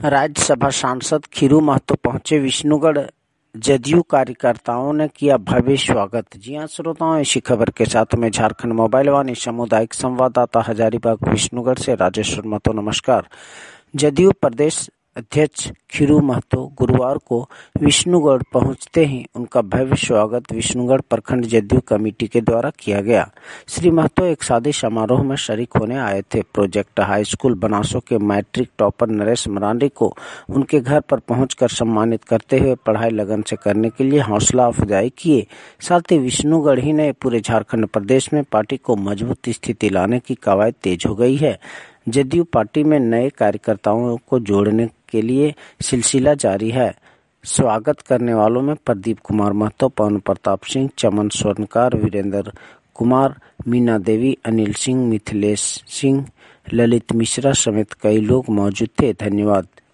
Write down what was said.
राज्यसभा सांसद खीरू महतो पहुंचे विष्णुगढ़। जदयू कार्यकर्ताओं ने किया भव्य स्वागत। जी हां श्रोताओं, इसी खबर के साथ में झारखंड मोबाइल वाणी सामुदायिक संवाददाता हजारीबाग विष्णुगढ़ से राजेश्वर महतो नमस्कार। जदयू प्रदेश अध्यक्ष खीरू महतो गुरुवार को विष्णुगढ़ पहुंचते ही उनका भव्य स्वागत विष्णुगढ़ प्रखंड जदयू कमेटी के द्वारा किया गया। श्री महतो एक शादी समारोह में शरीक होने आए थे। प्रोजेक्ट हाई स्कूल बनासो के मैट्रिक टॉपर नरेश मरांडी को उनके घर पर पहुंचकर सम्मानित करते हुए पढ़ाई लगन से करने के लिए हौसला अफजाई किए। साथ ही विष्णुगढ़ ही ने पूरे झारखंड प्रदेश में पार्टी को मजबूत स्थिति लाने की कवायद तेज हो गई है। जदयू पार्टी में नए कार्यकर्ताओं को जोड़ने के लिए सिलसिला जारी है। स्वागत करने वालों में प्रदीप कुमार महतो, पवन प्रताप सिंह, चमन स्वर्णकार, वीरेंद्र कुमार, मीना देवी, अनिल सिंह, मिथिलेश सिंह, ललित मिश्रा समेत कई लोग मौजूद थे। धन्यवाद।